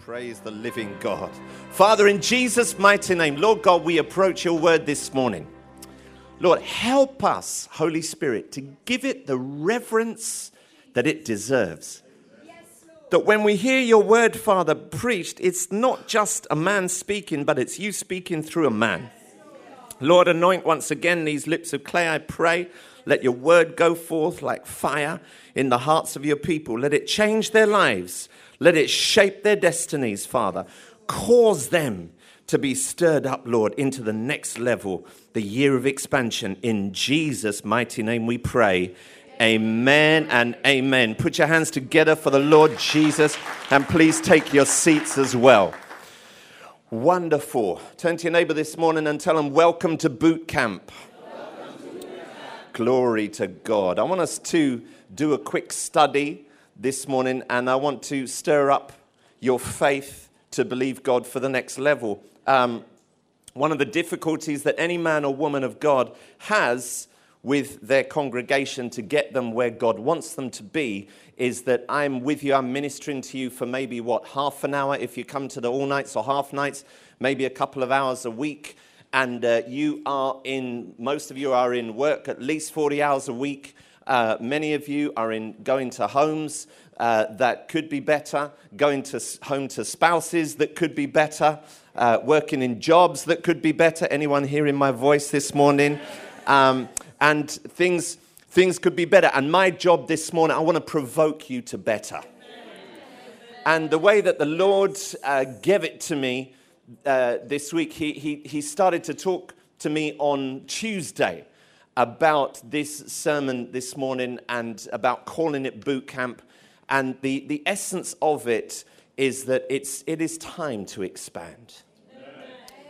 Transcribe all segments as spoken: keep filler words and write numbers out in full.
Praise the living God. Father, in Jesus' mighty name, Lord God, we approach your word this morning. Lord, help us, Holy Spirit, to give it the reverence that it deserves. That when we hear your word, Father, preached, it's not just a man speaking, but it's you speaking through a man. Lord, anoint once again these lips of clay, I pray. Let your word go forth like fire in the hearts of your people. Let it change their lives. Let it shape their destinies, Father. Cause them to be stirred up, Lord, into the next level, the year of expansion. In Jesus' mighty name we pray. Amen and amen. Put your hands together for the Lord Jesus, and please take your seats as well. Wonderful. Turn to your neighbor this morning and tell them, welcome to boot camp. Welcome to boot camp. Glory to God. I want us to do a quick study this morning, and I want to stir up your faith to believe God for the next level. Um, one of the difficulties that any man or woman of God has with their congregation to get them where God wants them to be is that I'm with you, I'm ministering to you for maybe, what, half an hour if you come to the all nights or half nights, maybe a couple of hours a week, and uh, you are in, most of you are in work at least forty hours a week. Uh, many of you are in going to homes uh, that could be better, going to home to spouses that could be better, uh, working in jobs that could be better. Anyone hearing my voice this morning? Um, and things things could be better. And my job this morning, I want to provoke you to better. And the way that the Lord uh, gave it to me uh, this week, he, he he started to talk to me on Tuesday about this sermon this morning and about calling it boot camp. And the, the essence of it is that it's it is time to expand. Amen.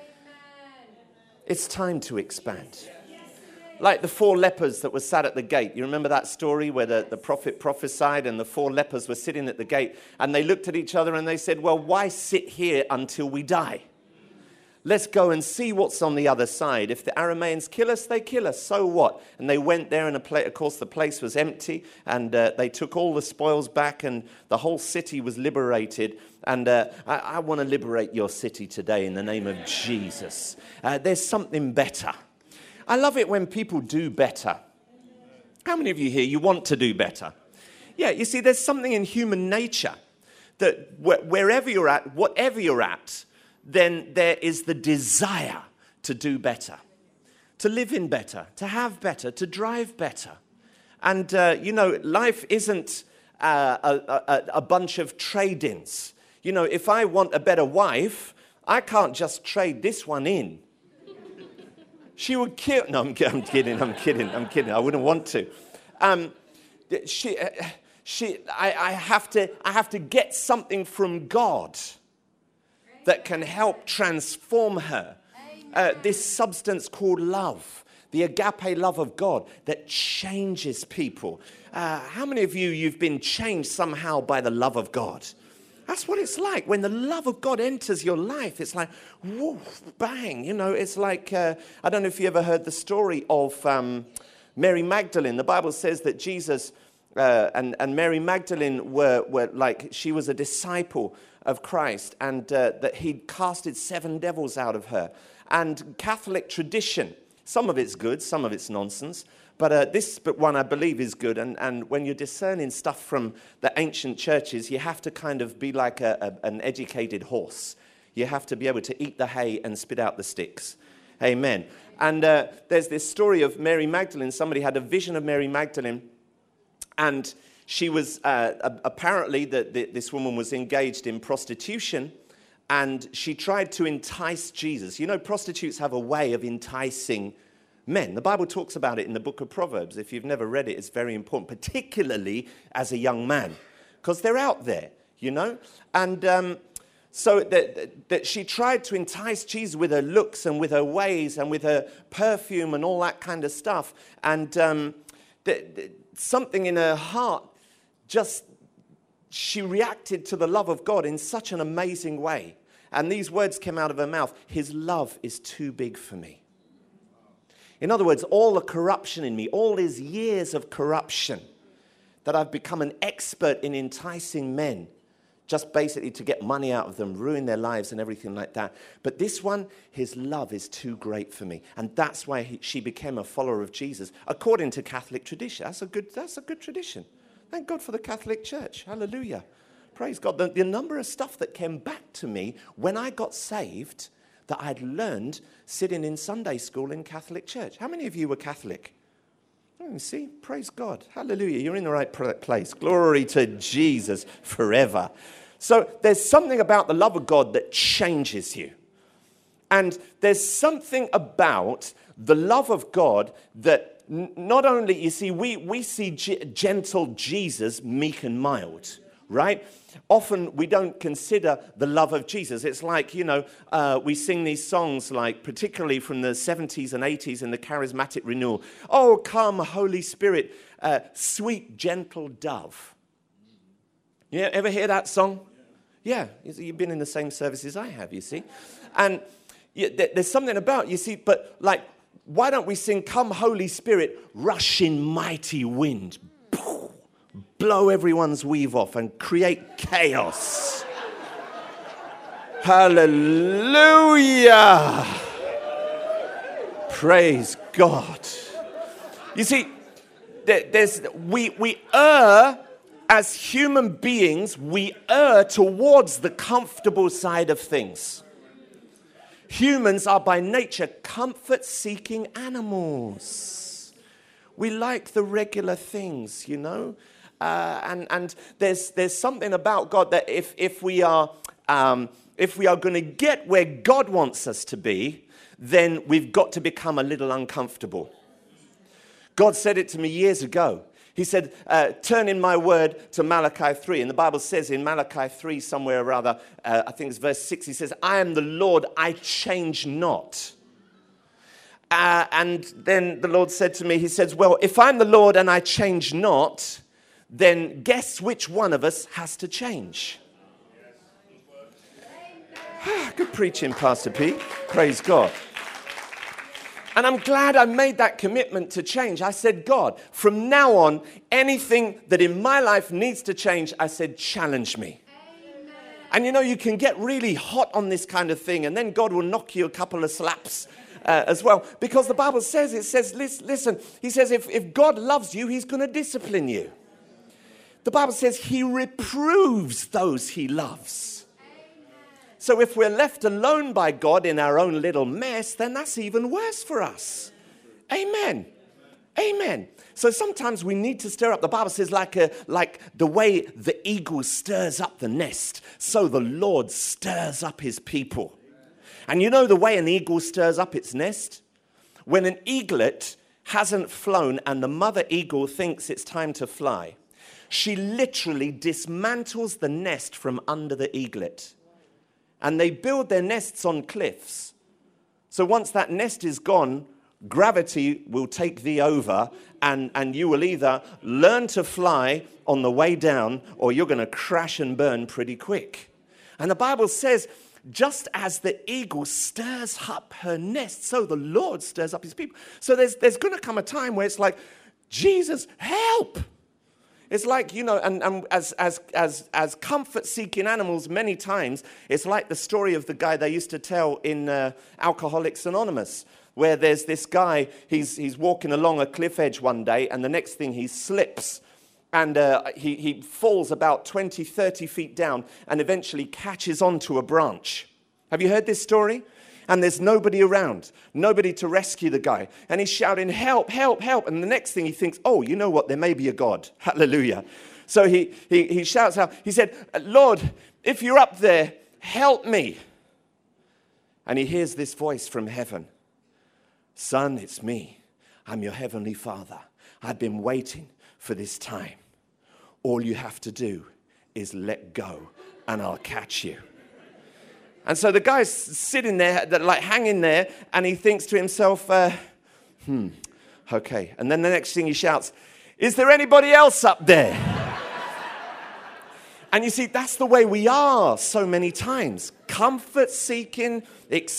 It's time to expand. Like the four lepers that were sat at the gate. You remember that story where the, the prophet prophesied and the four lepers were sitting at the gate and they looked at each other and they said, well, why sit here until we die? Let's go and see what's on the other side. If the Arameans kill us, they kill us. So what? And they went there, and a pla- of course the place was empty, and uh, they took all the spoils back, and the whole city was liberated. And uh, I, I want to liberate your city today in the name of Jesus. Uh, there's something better. I love it when people do better. How many of you here, you want to do better? Yeah, you see, there's something in human nature that wh- wherever you're at, whatever you're at, then there is the desire to do better, to live in better, to have better, to drive better. And, uh, you know, life isn't uh, a, a, a bunch of trade-ins. You know, if I want a better wife, I can't just trade this one in. She would kill... No, I'm, I'm kidding, I'm kidding, I'm kidding. I wouldn't want to. Um, she, uh, she, I, I, have to, I have to get something from God that can help transform her. Uh, this substance called love, the agape love of God that changes people. Uh, how many of you, you've been changed somehow by the love of God? That's what it's like. When the love of God enters your life, it's like, whoo, bang. You know, it's like, uh, I don't know if you ever heard the story of um, Mary Magdalene. The Bible says that Jesus uh, and, and Mary Magdalene were, were like, she was a disciple of Christ, and uh, that he'd casted seven devils out of her. And Catholic tradition, some of it's good, some of it's nonsense, but uh, this but one I believe is good. And, and when you're discerning stuff from the ancient churches, you have to kind of be like a, a, an educated horse. You have to be able to eat the hay and spit out the sticks. Amen. And uh, there's this story of Mary Magdalene. Somebody had a vision of Mary Magdalene, and she was, uh, apparently, that this woman was engaged in prostitution, and she tried to entice Jesus. You know, prostitutes have a way of enticing men. The Bible talks about it in the book of Proverbs. If you've never read it, it's very important, particularly as a young man, because they're out there, you know. And um, so that, that she tried to entice Jesus with her looks and with her ways and with her perfume and all that kind of stuff. And um, that, that something in her heart, just, she reacted to the love of God in such an amazing way. And these words came out of her mouth: his love is too big for me. In other words, all the corruption in me, all these years of corruption that I've become an expert in enticing men, just basically to get money out of them, ruin their lives and everything like that. But this one, his love is too great for me. And that's why he, she became a follower of Jesus, according to Catholic tradition. That's a good, that's a good tradition. Thank God for the Catholic Church. Hallelujah. Praise God. The, the number of stuff that came back to me when I got saved that I'd learned sitting in Sunday school in Catholic Church. How many of you were Catholic? Oh, see, praise God. Hallelujah. You're in the right place. Glory to Jesus forever. So there's something about the love of God that changes you. And there's something about the love of God that n- not only, you see, we, we see G- gentle Jesus, meek and mild, right? Often we don't consider the love of Jesus. It's like, you know, uh, we sing these songs like, particularly from the seventies and eighties in the charismatic renewal. Oh, come, Holy Spirit, uh, sweet, gentle dove. You ever hear that song? Yeah, you've been in the same services I have, you see. And yeah, there's something about, you see, but like, why don't we sing, come, Holy Spirit, rush in mighty wind, blow everyone's weave off and create chaos. Hallelujah. Praise God. You see, there's, we, we err as human beings, we err towards the comfortable side of things. Humans are by nature comfort-seeking animals. We like the regular things, you know. Uh, and and there's there's something about God that if if we are um, if we are going to get where God wants us to be, then we've got to become a little uncomfortable. God said it to me years ago. He said, uh, turn in my word to Malachi three. And the Bible says in Malachi three, somewhere or other, uh, I think it's verse six, he says, I am the Lord, I change not. Uh, and then the Lord said to me, he says, well, if I'm the Lord and I change not, then guess which one of us has to change? Good preaching, Pastor P. Praise God. And I'm glad I made that commitment to change. I said, God, from now on, anything that in my life needs to change, I said, challenge me. Amen. And you know, you can get really hot on this kind of thing, and then God will knock you a couple of slaps uh, as well. Because the Bible says, it says, listen, he says, if, if God loves you, he's going to discipline you. The Bible says he reproves those he loves. So if we're left alone by God in our own little mess, then that's even worse for us. Amen. Amen. So sometimes we need to stir up. The Bible says like a, like the way the eagle stirs up the nest, so the Lord stirs up his people. And you know the way an eagle stirs up its nest? When an eaglet hasn't flown and the mother eagle thinks it's time to fly, she literally dismantles the nest from under the eaglet. And they build their nests on cliffs. So once that nest is gone, gravity will take thee over, and, and you will either learn to fly on the way down, or you're going to crash and burn pretty quick. And the Bible says, just as the eagle stirs up her nest, so the Lord stirs up his people. So there's, there's going to come a time where it's like, Jesus, help! It's like, you know, and, and as as as as comfort-seeking animals, many times, it's like the story of the guy they used to tell in uh, Alcoholics Anonymous, where there's this guy, he's he's walking along a cliff edge one day, and the next thing he slips, and uh, he, he falls about twenty, thirty feet down, and eventually catches onto a branch. Have you heard this story? And there's nobody around, nobody to rescue the guy. And he's shouting, help, help, help. And the next thing he thinks, oh, you know what? There may be a God. Hallelujah. So he, he, he shouts out, he said, Lord, if you're up there, help me. And he hears this voice from heaven. Son, it's me. I'm your heavenly Father. I've been waiting for this time. All you have to do is let go and I'll catch you. And so the guy's sitting there, like hanging there, and he thinks to himself, uh, hmm, okay. And then the next thing he shouts, is there anybody else up there? And you see, that's the way we are so many times. Comfort-seeking,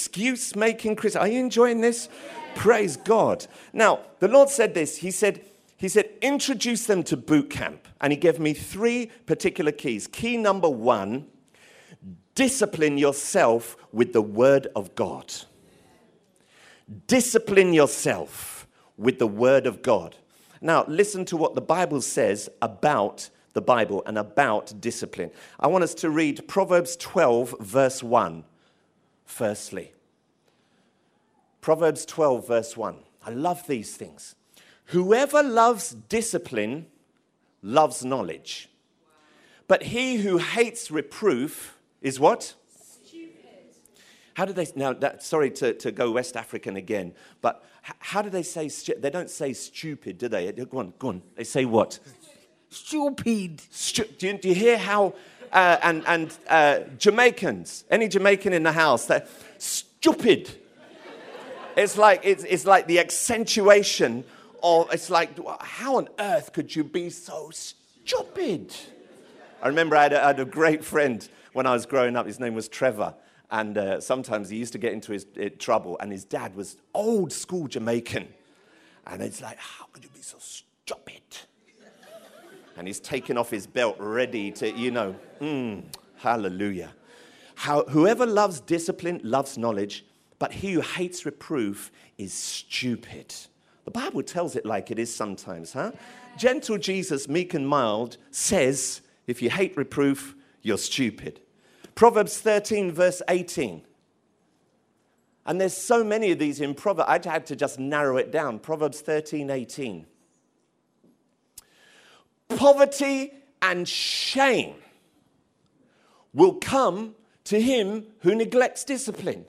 excuse-making Christians. Are you enjoying this? Praise God. Now, the Lord said this. He said, He said, introduce them to boot camp. And he gave me three particular keys. Key number one, discipline yourself with the word of God. Discipline yourself with the word of God. Now, listen to what the Bible says about the Bible and about discipline. I want us to read Proverbs twelve, verse one, firstly. Proverbs twelve, verse one. I love these things. Whoever loves discipline loves knowledge. But he who hates reproof is what? Stupid. How do they, now, that, sorry to, to go West African again, but h- how do they say, stu- they don't say stupid, do they? Go on, go on. They say what? Stupid. Stu- do, you, do you hear how, uh, and, and uh, Jamaicans, any Jamaican in the house, they're stupid. It's like, it's, it's like the accentuation of, it's like, how on earth could you be so stupid? I remember I had a, I had a great friend when I was growing up. His name was Trevor. And uh, sometimes he used to get into his uh, trouble. And his dad was old school Jamaican. And it's like, how could you be so stupid? And he's taken off his belt ready to, you know, mm, hallelujah. How, whoever loves discipline loves knowledge. But he who hates reproof is stupid. The Bible tells it like it is sometimes, huh? Gentle Jesus, meek and mild, says, if you hate reproof, you're stupid. Proverbs thirteen, verse eighteen. And there's so many of these in Proverbs, I had to just narrow it down. Proverbs thirteen, eighteen. Poverty and shame will come to him who neglects discipline.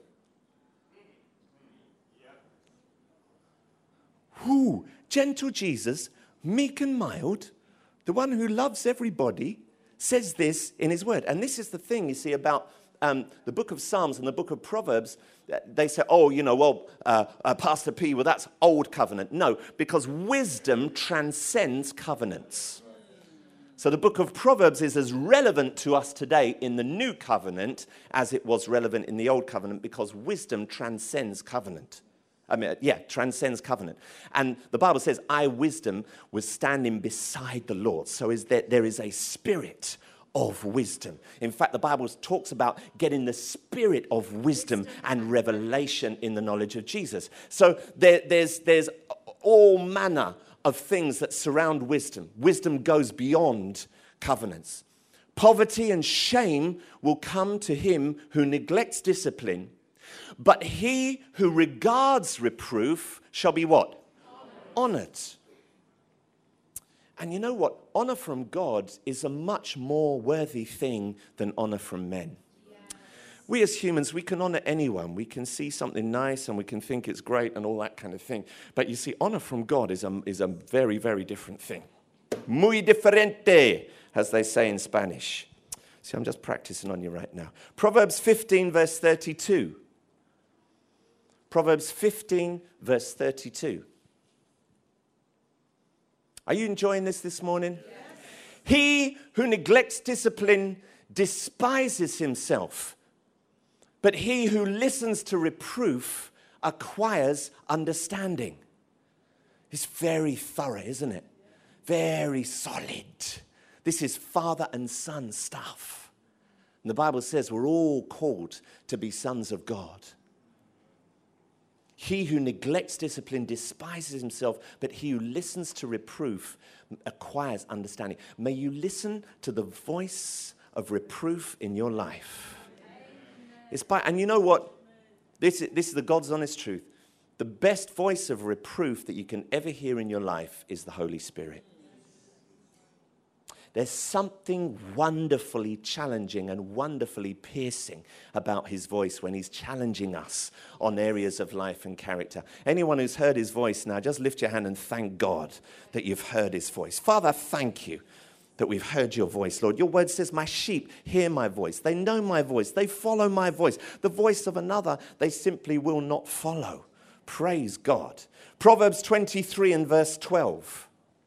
Who? Gentle Jesus, meek and mild, the one who loves everybody, says this in his word. And this is the thing, you see, about um, the book of Psalms and the book of Proverbs. They say, oh, you know, well, uh, uh, Pastor P, well, that's old covenant. No, because wisdom transcends covenants. So the book of Proverbs is as relevant to us today in the new covenant as it was relevant in the old covenant, because wisdom transcends covenant. I mean, yeah, transcends covenant. And the Bible says, I, wisdom, was standing beside the Lord. So is that there is a spirit of wisdom. In fact, the Bible talks about getting the spirit of wisdom and revelation in the knowledge of Jesus. So there, there's, there's all manner of things that surround wisdom. Wisdom goes beyond covenants. Poverty and shame will come to him who neglects discipline. But he who regards reproof shall be what? Honored. Honored. And you know what? Honor from God is a much more worthy thing than honor from men. Yes. We as humans, we can honor anyone. We can see something nice and we can think it's great and all that kind of thing. But you see, honor from God is a, is a very, very different thing. Muy diferente, as they say in Spanish. See, I'm just practicing on you right now. Proverbs fifteen, verse thirty-two. Proverbs fifteen, verse thirty-two. Are you enjoying this this morning? Yes. He who neglects discipline despises himself, but he who listens to reproof acquires understanding. It's very thorough, isn't it? Very solid. This is father and son stuff. And the Bible says we're all called to be sons of God. He who neglects discipline despises himself, but he who listens to reproof acquires understanding. May you listen to the voice of reproof in your life. It's by, and you know what? This is, this is the God's honest truth. The best voice of reproof that you can ever hear in your life is the Holy Spirit. There's something wonderfully challenging and wonderfully piercing about his voice when he's challenging us on areas of life and character. Anyone who's heard his voice now, just lift your hand and thank God that you've heard his voice. Father, thank you that we've heard your voice, Lord. Your word says, my sheep hear my voice. They know my voice. They follow my voice. The voice of another, they simply will not follow. Praise God. Proverbs twenty-three and verse twelve.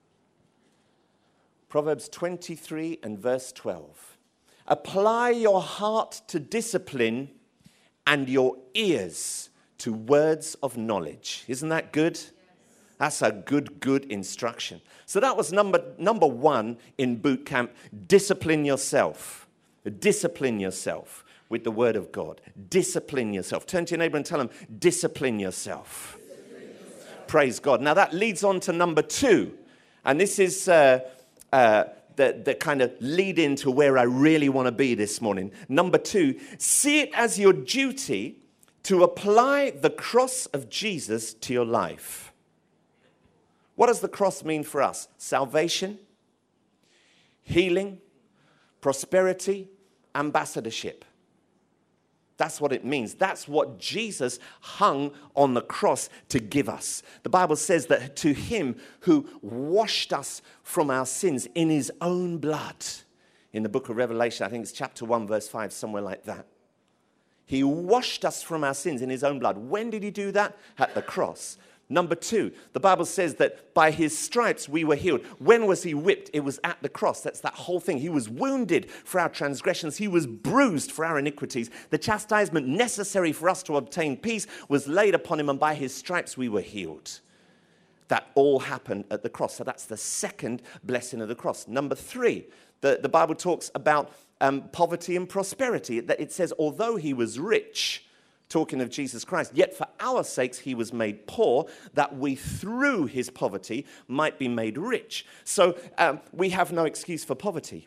Proverbs twenty-three and verse twelve. Apply your heart to discipline and your ears to words of knowledge. Isn't that good? Yes. That's a good, good instruction. So that was number, number one in boot camp. Discipline yourself. Discipline yourself with the word of God. Discipline yourself. Turn to your neighbor and tell them, discipline yourself. Discipline yourself. Praise God. Now that leads on to number two. And this is uh, uh, the, the kind of lead into where I really want to be this morning. Number two, see it as your duty to apply the cross of Jesus to your life. What does the cross mean for us? Salvation, healing, prosperity, ambassadorship. That's what it means. That's what Jesus hung on the cross to give us. The Bible says that to him who washed us from our sins in his own blood. In the book of Revelation, I think it's chapter one, verse five, somewhere like that. He washed us from our sins in his own blood. When did he do that? At the cross. Number two, the Bible says that by his stripes we were healed. When was he whipped? It was at the cross. That's that whole thing. He was wounded for our transgressions. He was bruised for our iniquities. The chastisement necessary for us to obtain peace was laid upon him, and by his stripes we were healed. That all happened at the cross. So that's the second blessing of the cross. Number three, the, the Bible talks about um, poverty and prosperity. It says, although he was rich, talking of Jesus Christ, yet for our sakes he was made poor, that we through his poverty might be made rich. So um, we have no excuse for poverty.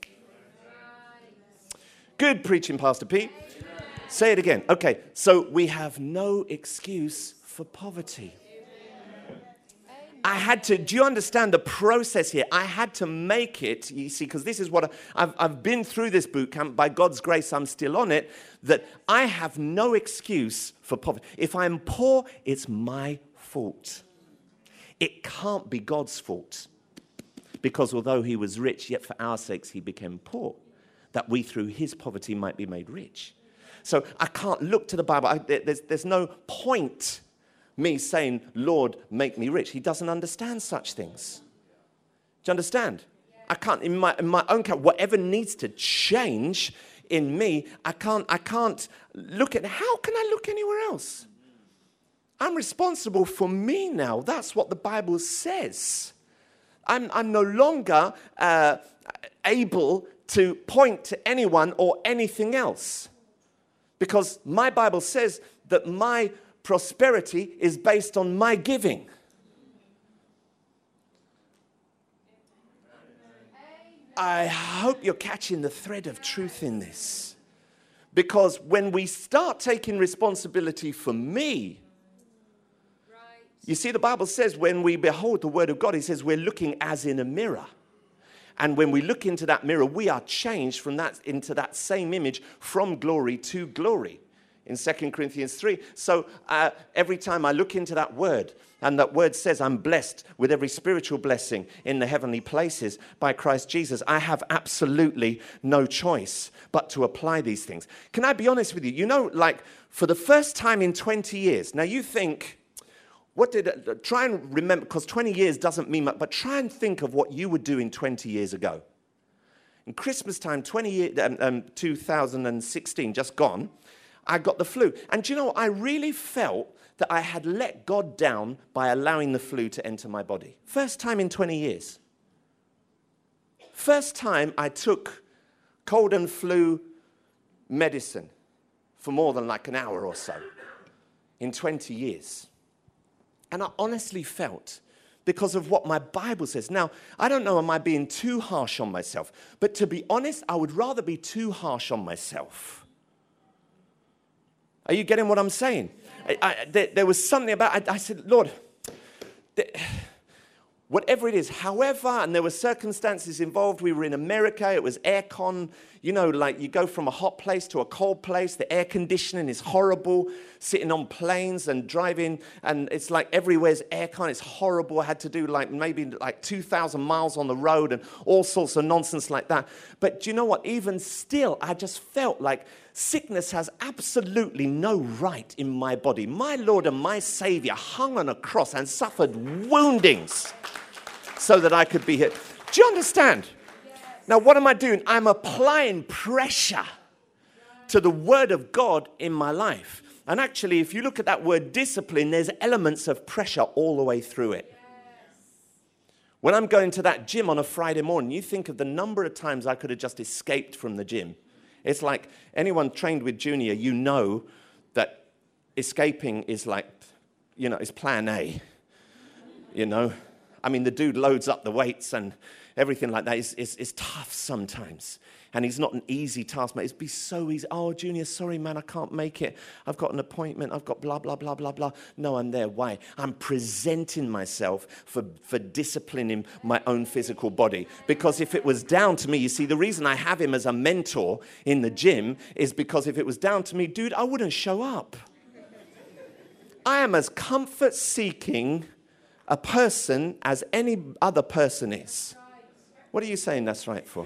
Good preaching, Pastor Pete. Say it again. Okay, so we have no excuse for poverty. I had to, do you understand the process here? I had to make it, you see, because this is what I, I've, I've been through this boot camp. By God's grace, I'm still on it, that I have no excuse for poverty. If I'm poor, it's my fault. It can't be God's fault. Because although he was rich, yet for our sakes he became poor, that we through his poverty might be made rich. So I can't look to the Bible. I, there's, there's no point me saying, Lord, make me rich. He doesn't understand such things. Do you understand? I can't, in my, in my own account, whatever needs to change in me, I can't, I can't look at, how can I look anywhere else? I'm responsible for me now. That's what the Bible says. I'm, I'm no longer uh, able to point to anyone or anything else. Because my Bible says that my prosperity is based on my giving. I hope you're catching the thread of truth in this. Because when we start taking responsibility for me, you see, the Bible says when we behold the word of God, it says we're looking as in a mirror. And when we look into that mirror, we are changed from that into that same image from glory to glory. In Second Corinthians three. So uh, every time I look into that word, and that word says I'm blessed with every spiritual blessing in the heavenly places by Christ Jesus, I have absolutely no choice but to apply these things. Can I be honest with you? You know, like for the first time in twenty years, now you think, what did, uh, try and remember, because twenty years doesn't mean much, but try and think of what you were doing twenty years ago. In Christmas time, twenty year, um, um, two thousand sixteen, just gone, I got the flu. And do you know, I really felt that I had let God down by allowing the flu to enter my body. First time in twenty years. First time I took cold and flu medicine for more than like an hour or so in twenty years. And I honestly felt, because of what my Bible says. Now, I don't know, am I being too harsh on myself? But to be honest, I would rather be too harsh on myself. Are you getting what I'm saying? I, I, there, there was something about, I, I said, Lord, there, whatever it is, however, and there were circumstances involved. We were in America. It was aircon. You know, like you go from a hot place to a cold place. The air conditioning is horrible. Sitting on planes and driving, and it's like everywhere's aircon. It's horrible. I had to do like maybe like two thousand miles on the road and all sorts of nonsense like that. But do you know what? Even still, I just felt like sickness has absolutely no right in my body. My Lord and my Savior hung on a cross and suffered woundings so that I could be here. Do you understand? Now, what am I doing? I'm applying pressure to the word of God in my life. And actually, if you look at that word discipline, there's elements of pressure all the way through it. When I'm going to that gym on a Friday morning, you think of the number of times I could have just escaped from the gym. It's like anyone trained with Junior, you know that escaping is like, you know, it's plan A. You know, I mean, the dude loads up the weights and everything like that. It's, it's, it's tough sometimes. And he's not an easy task, mate. It'd be so easy. Oh, Junior, sorry, man, I can't make it. I've got an appointment. I've got blah, blah, blah, blah, blah. No, I'm there. Why? I'm presenting myself for, for disciplining my own physical body. Because if it was down to me, you see, the reason I have him as a mentor in the gym is because if it was down to me, dude, I wouldn't show up. I am as comfort-seeking a person as any other person is. What are you saying that's right for?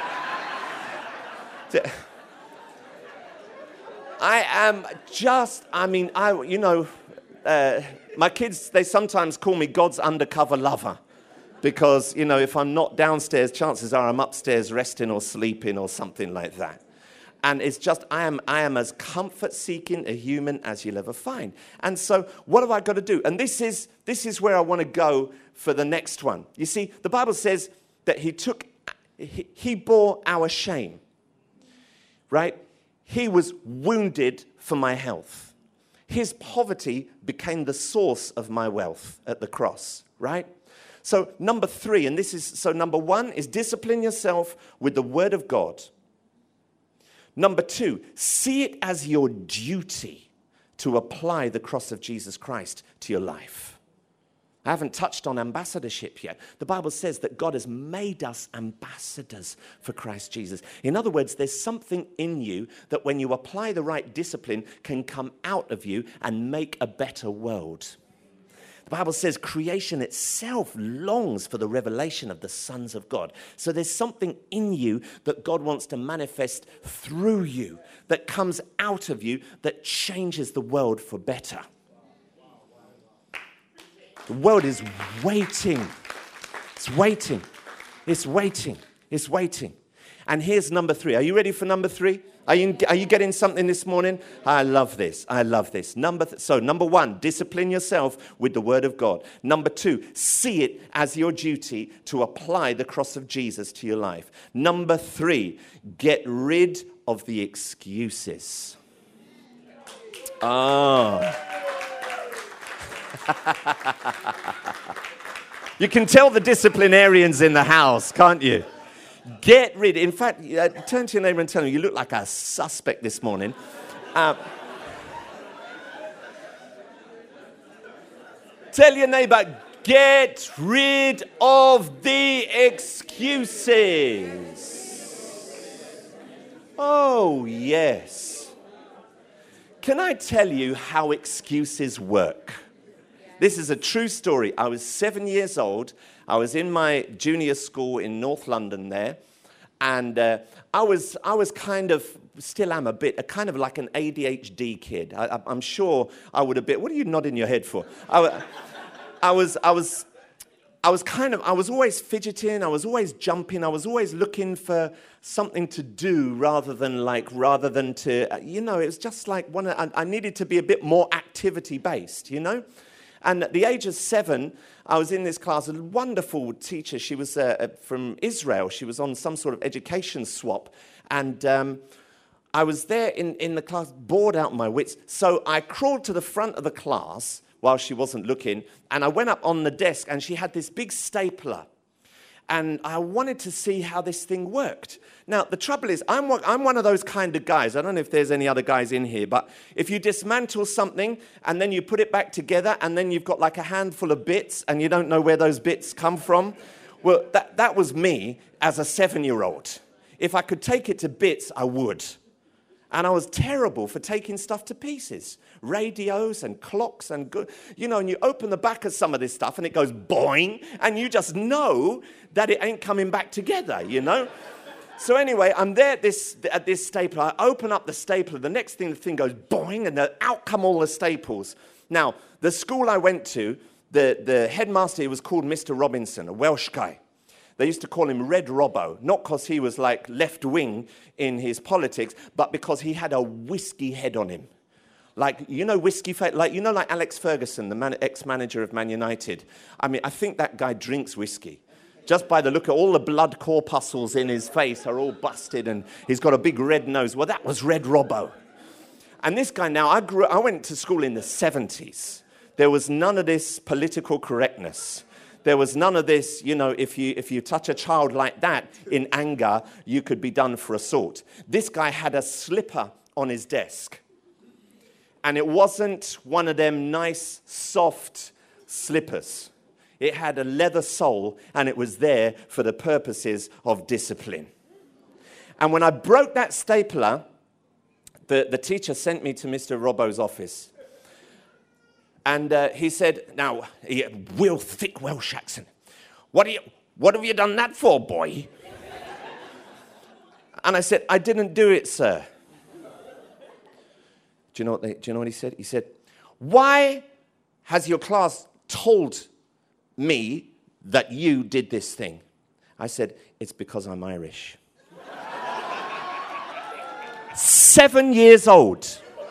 I am just, I mean, I, you know, uh, my kids, they sometimes call me God's undercover lover because, you know, if I'm not downstairs, chances are I'm upstairs resting or sleeping or something like that. And it's just, I am I am as comfort-seeking a human as you'll ever find. And so what have I got to do? And this is this is where I want to go for the next one. You see, the Bible says that he took, he, he bore our shame, right? He was wounded for my health. His poverty became the source of my wealth at the cross, right? So number three, and this is, so number one is discipline yourself with the word of God. Number two, see it as your duty to apply the cross of Jesus Christ to your life. I haven't touched on ambassadorship yet. The Bible says that God has made us ambassadors for Christ Jesus. In other words, there's something in you that when you apply the right discipline can come out of you and make a better world. The Bible says creation itself longs for the revelation of the sons of God. So there's something in you that God wants to manifest through you, that comes out of you, that changes the world for better. The world is waiting. It's waiting. It's waiting. It's waiting. And here's number three. Are you ready for number three? Are you, are you getting something this morning? I love this. I love this. Number th- so number one, discipline yourself with the word of God. Number two, see it as your duty to apply the cross of Jesus to your life. Number three, get rid of the excuses. Oh. You can tell the disciplinarians in the house, can't you? Get rid. In fact, uh, turn to your neighbor and tell him, you look like a suspect this morning. Uh, tell your neighbor, get rid of the excuses. Oh, yes. Can I tell you how excuses work? This is a true story. I was seven years old. I was in my junior school in North London there. And uh, I was I was kind of, still am a bit, a kind of like an A D H D kid. I, I'm sure I would have been, what are you nodding your head for? I, I was, I was, I was kind of, I was always fidgeting. I was always jumping. I was always looking for something to do rather than like, rather than to, you know, it was just like one, I, I needed to be a bit more activity based, you know? And at the age of seven, I was in this class, a wonderful teacher. She was uh, from Israel. She was on some sort of education swap. And um, I was there in, in the class, bored out of my wits. So I crawled to the front of the class while she wasn't looking. And I went up on the desk, and she had this big stapler. And I wanted to see how this thing worked. Now, the trouble is, I'm one, I'm one of those kind of guys. I don't know if there's any other guys in here, but if you dismantle something and then you put it back together and then you've got like a handful of bits and you don't know where those bits come from, well, that, that was me as a seven-year-old. If I could take it to bits, I would. And I was terrible for taking stuff to pieces. Radios and clocks and, good, you know, and you open the back of some of this stuff and it goes boing, and you just know that it ain't coming back together, you know? So anyway, I'm there at this, at this stapler. I open up the stapler. The next thing, the thing goes boing, and the, out come all the staples. Now, the school I went to, the, the headmaster was called Mister Robinson, a Welsh guy. They used to call him Red Robbo, not because he was like left-wing in his politics, but because he had a whiskey head on him. Like, you know, whiskey, like, you know, like Alex Ferguson, the man, ex-manager of Man United. I mean, I think that guy drinks whiskey. Just by the look at all the blood corpuscles in his face are all busted and he's got a big red nose. Well, that was Red Robbo. And this guy now, I grew, I went to school in the seventies. There was none of this political correctness. There was none of this, you know, if you if you touch a child like that in anger, you could be done for assault. This guy had a slipper on his desk. And it wasn't one of them nice, soft slippers. It had a leather sole, and it was there for the purposes of discipline. And when I broke that stapler, the, the teacher sent me to Mister Robbo's office. And uh, he said, now, he had real thick Welsh accent. What, are you, what have you done that for, boy? And I said, I didn't do it, sir. Do you know what they, do you know what he said? He said, why has your class told me that you did this thing? I said, it's because I'm Irish. Seven years old.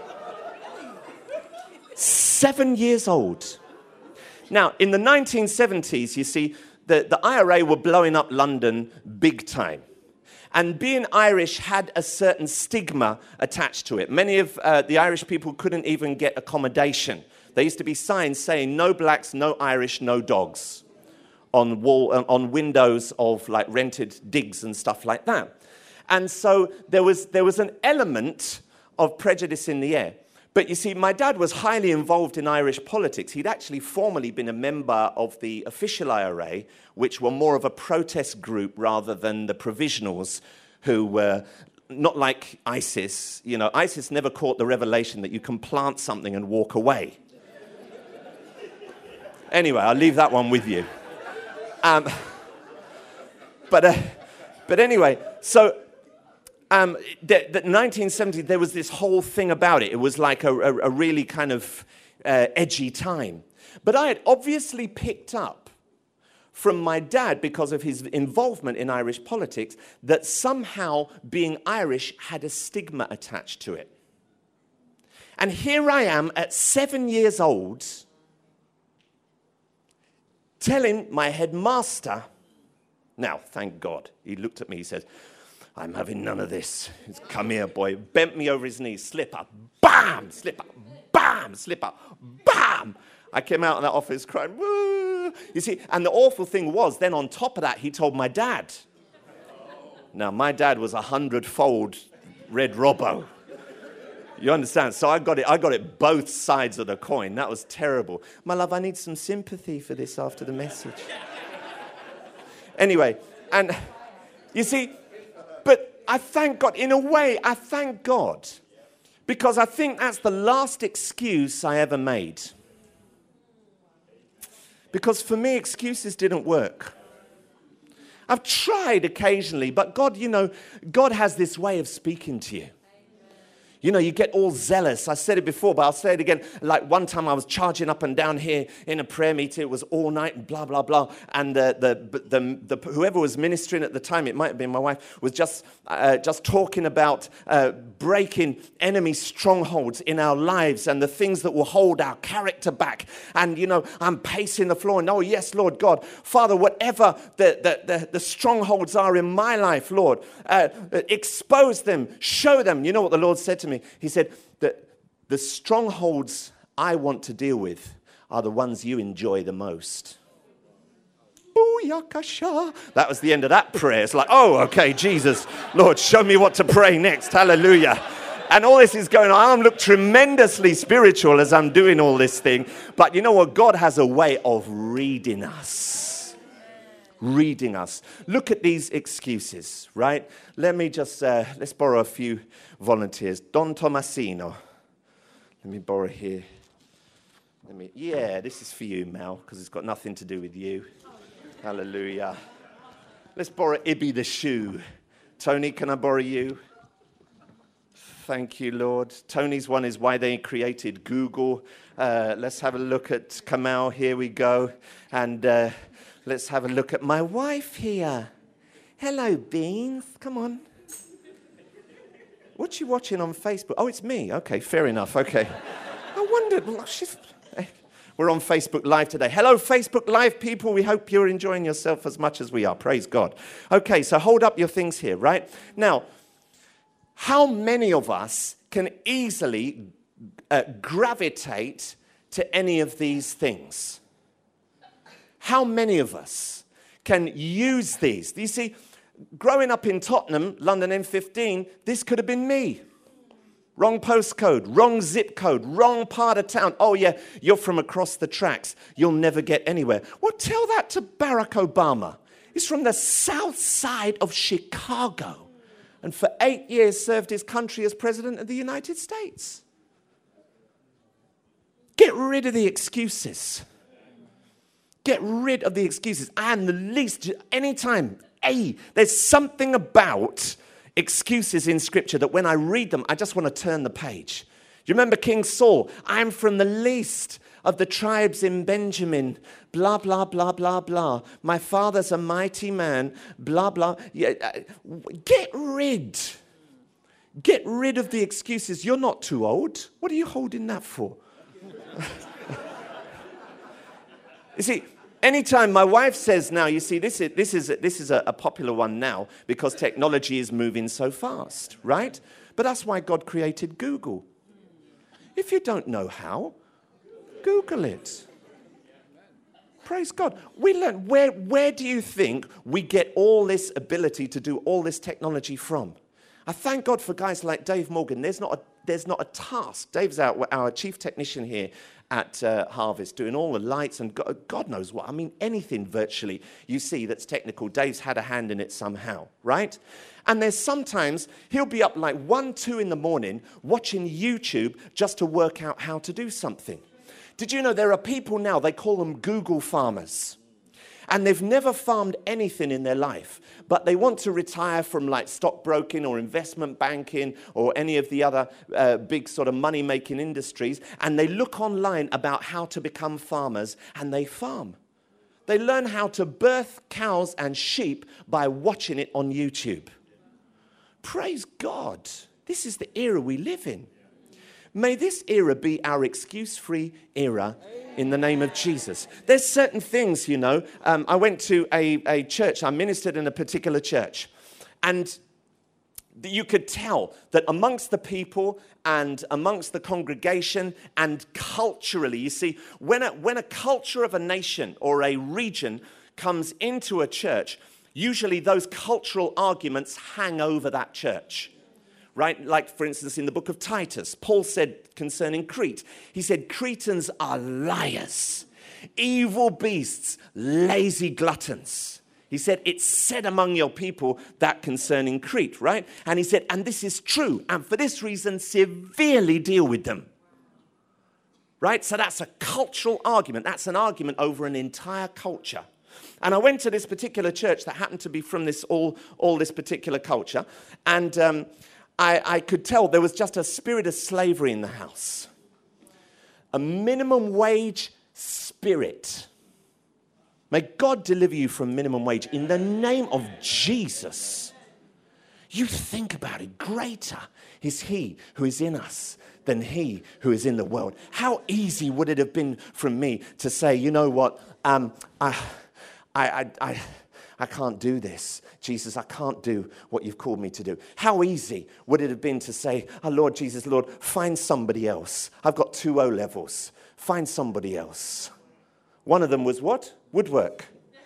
Seven years old. Now, in the nineteen seventies, you see, the, the I R A were blowing up London big time. And being Irish had a certain stigma attached to it. Many of uh, the Irish people couldn't even get accommodation. There used to be signs saying, no blacks, no Irish, no dogs, on wall, uh, on windows of like rented digs and stuff like that. And so there was, there was an element of prejudice in the air. But you see, my dad was highly involved in Irish politics. He'd actually formerly been a member of the official I R A, which were more of a protest group rather than the provisionals, who were not like ISIS. You know, ISIS never caught the revelation that you can plant something and walk away. Anyway, I'll leave that one with you. Um, but, uh, but anyway, so... Um, the, the nineteen seventies, there was this whole thing about it. It was like a, a, a really kind of uh, edgy time. But I had obviously picked up from my dad, because of his involvement in Irish politics, that somehow being Irish had a stigma attached to it. And here I am at seven years old, telling my headmaster, now, thank God, he looked at me, he says, I'm having none of this. He's, come here, boy. Bent me over his knees. Slipper. Bam! Slipper. Bam! Slipper. Bam! I came out of that office crying. Woo! You see, and the awful thing was, then on top of that, he told my dad. Now, my dad was a hundredfold Red Robbo. You understand? So I got it. I got it both sides of the coin. That was terrible. My love, I need some sympathy for this after the message. Anyway, and you see, but I thank God, in a way, I thank God, because I think that's the last excuse I ever made. Because for me, excuses didn't work. I've tried occasionally, but God, you know, God has this way of speaking to you. You know, you get all zealous. I said it before, but I'll say it again. Like one time I was charging up and down here in a prayer meeting. It was all night and blah, blah, blah. And the, the, the, the, whoever was ministering at the time, it might have been my wife, was just, uh, just talking about uh, breaking enemy strongholds in our lives and the things that will hold our character back. And, you know, I'm pacing the floor and, oh, yes, Lord God, Father, whatever the, the, the, the strongholds are in my life, Lord, uh, expose them, show them. You know what the Lord said to me? He said that the strongholds I want to deal with are the ones you enjoy the most. Booyakasha. That was the end of that prayer. It's like, oh, okay, Jesus, Lord, show me what to pray next. Hallelujah. And all this is going on. I look tremendously spiritual as I'm doing all this thing. But you know what? God has a way of reading us. Reading us. Look at these excuses, right? Let me just, uh, let's borrow a few volunteers. Don Tomasino. Let me borrow here. Let me, yeah, this is for you, Mel, because it's got nothing to do with you. Hallelujah. Let's borrow Ibby the shoe. Tony, can I borrow you? Thank you, Lord. Tony's one is why they created Google. Uh, let's have a look at Kamal. Here we go. And uh, Let's have a look at my wife here. Hello, Beans. Come on. What's she watching on Facebook? Oh, it's me. Okay, fair enough. Okay. I wondered. Well, she's... We're on Facebook Live today. Hello, Facebook Live people. We hope you're enjoying yourself as much as we are. Praise God. Okay, so hold up your things here, right? Now, how many of us can easily uh, gravitate to any of these things? How many of us can use these? You see, growing up in Tottenham, London M fifteen, this could have been me. Wrong postcode, wrong zip code, wrong part of town. Oh yeah, you're from across the tracks. You'll never get anywhere. Well, tell that to Barack Obama. He's from the south side of Chicago. And for eight years served his country as president of the United States. Get rid of the excuses. Get rid of the excuses. And the least, anytime, hey, there's something about excuses in Scripture that when I read them, I just want to turn the page. You remember King Saul? I'm from the least of the tribes in Benjamin. Blah, blah, blah, blah, blah. My father's a mighty man. Blah, blah. Yeah, get rid. Get rid of the excuses. You're not too old. What are you holding that for? You see, anytime my wife says now, you see, this is, this is, a, this is a, a popular one now because technology is moving so fast, right? But that's why God created Google. If you don't know how, Google it. Praise God. We learn, where, where do you think we get all this ability to do all this technology from? I thank God for guys like Dave Morgan. There's not a, there's not a task. Dave's our, our chief technician here at uh, Harvest, doing all the lights and God, God knows what. I mean, anything virtually you see that's technical, Dave's had a hand in it somehow, right? And there's sometimes he'll be up like one, two in the morning watching YouTube just to work out how to do something. Did you know there are people now, they call them Google farmers. And they've never farmed anything in their life, but they want to retire from like stockbroking or investment banking or any of the other uh, big sort of money-making industries, and they look online about how to become farmers, and they farm. They learn how to birth cows and sheep by watching it on YouTube. Praise God. This is the era we live in. May this era be our excuse-free era in the name of Jesus. There's certain things, you know. Um, I went to a, a church. I ministered in a particular church. And you could tell that amongst the people and amongst the congregation and culturally, you see, when a, when a culture of a nation or a region comes into a church, usually those cultural arguments hang over that church. Right? Like, for instance, in the book of Titus, Paul said concerning Crete, he said, Cretans are liars, evil beasts, lazy gluttons. He said, it's said among your people that concerning Crete, right? And he said, and this is true, and for this reason, severely deal with them. Right? So that's a cultural argument. That's an argument over an entire culture. And I went to this particular church that happened to be from this all, all this particular culture, and um, I, I could tell there was just a spirit of slavery in the house. A minimum wage spirit. May God deliver you from minimum wage in the name of Jesus. You think about it. Greater is he who is in us than he who is in the world. How easy would it have been from me to say, you know what, um, I, I, I, I I can't do this. Jesus, I can't do what you've called me to do. How easy would it have been to say, oh, Lord Jesus, Lord, find somebody else. I've got two O levels. Find somebody else. One of them was what? Woodwork.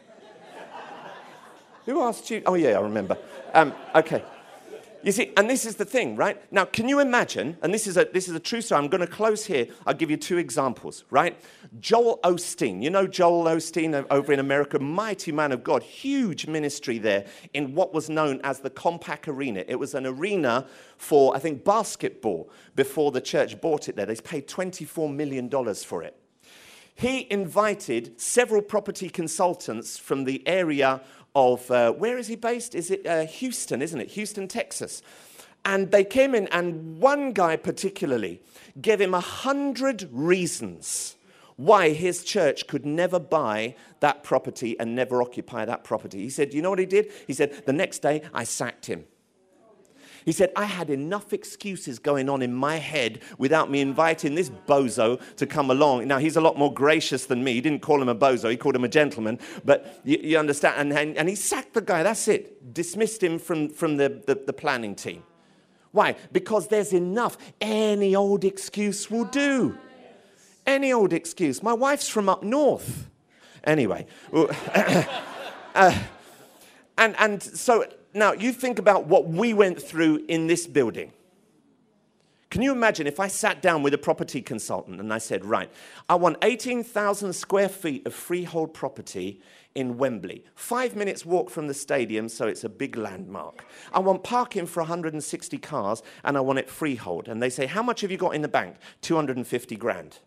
Who asked you? Oh, yeah, I remember. Um, okay. You see, and this is the thing, right? Now, can you imagine, and this is a this is a true story. I'm going to close here. I'll give you two examples, right? Joel Osteen. You know Joel Osteen over in America, mighty man of God, huge ministry there in what was known as the Compaq Arena. It was an arena for, I think, basketball before the church bought it there. They paid twenty-four million dollars for it. He invited several property consultants from the area of, uh, where is he based? Is it uh, Houston, isn't it? Houston, Texas. And they came in, and one guy particularly gave him a hundred reasons why his church could never buy that property and never occupy that property. He said, you know what he did? He said, the next day I sacked him. He said, I had enough excuses going on in my head without me inviting this bozo to come along. Now, he's a lot more gracious than me. He didn't call him a bozo. He called him a gentleman. But you, you understand. And, and, and he sacked the guy. That's it. Dismissed him from, from the, the, the planning team. Why? Because there's enough. Any old excuse will do. Any old excuse. My wife's from up north. Anyway. uh, and, and so... Now, you think about what we went through in this building. Can you imagine if I sat down with a property consultant and I said, right, I want eighteen thousand square feet of freehold property in Wembley. Five minutes walk from the stadium, so it's a big landmark. I want parking for one hundred sixty cars, and I want it freehold. And they say, how much have you got in the bank? two hundred fifty grand.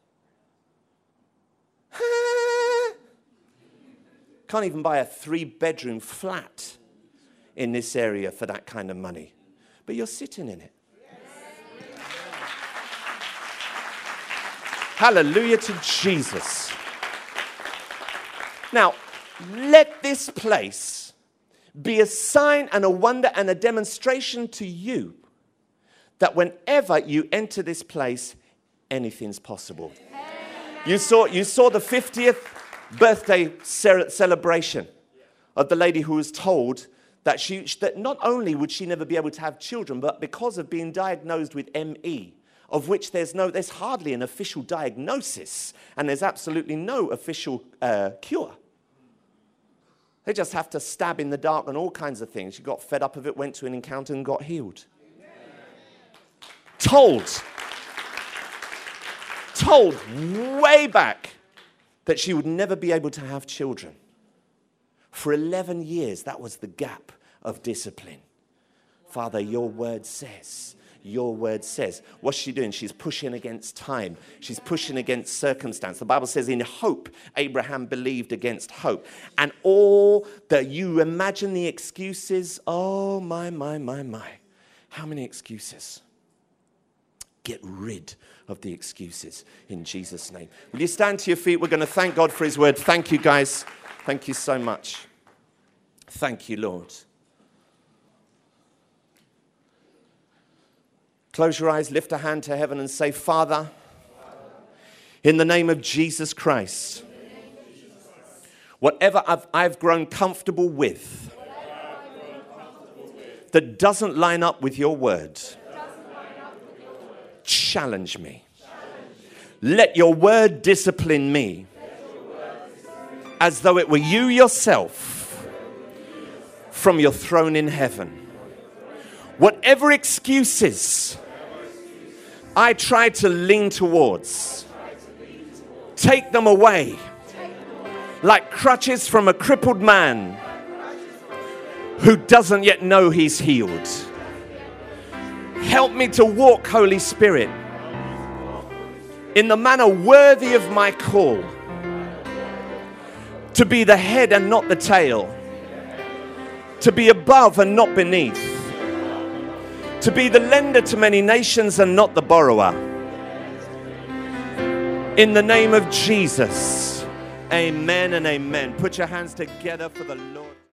Can't even buy a three-bedroom flat in this area for that kind of money. But you're sitting in it. Yes. Hallelujah to Jesus. Now, let this place be a sign and a wonder and a demonstration to you that whenever you enter this place, anything's possible. You saw, you saw the fiftieth birthday celebration of the lady who was told that she that not only would she never be able to have children, but because of being diagnosed with M E, of which there's no, there's hardly an official diagnosis, and there's absolutely no official uh, cure. They just have to stab in the dark and all kinds of things. She got fed up of it, went to an encounter and got healed. Amen. Told, told way back that she would never be able to have children. For eleven years, that was the gap of discipline. Father, your word says, your word says. What's she doing? She's pushing against time. She's pushing against circumstance. The Bible says in hope, Abraham believed against hope. And all that you imagine the excuses, oh my, my, my, my. How many excuses? Get rid of the excuses in Jesus' name. Will you stand to your feet? We're going to thank God for his word. Thank you, guys. Thank you so much. Thank you, Lord. Close your eyes, lift a hand to heaven and say, Father, in the name of Jesus Christ, whatever I've, I've grown comfortable with that doesn't line up with your word, challenge me. Let your word discipline me as though it were you yourself from your throne in heaven. Whatever excuses I try to lean towards, take them away like crutches from a crippled man who doesn't yet know he's healed. Help me to walk, Holy Spirit, in the manner worthy of my call, to be the head and not the tail, to be above and not beneath, to be the lender to many nations and not the borrower. In the name of Jesus, amen and amen. Put your hands together for the Lord.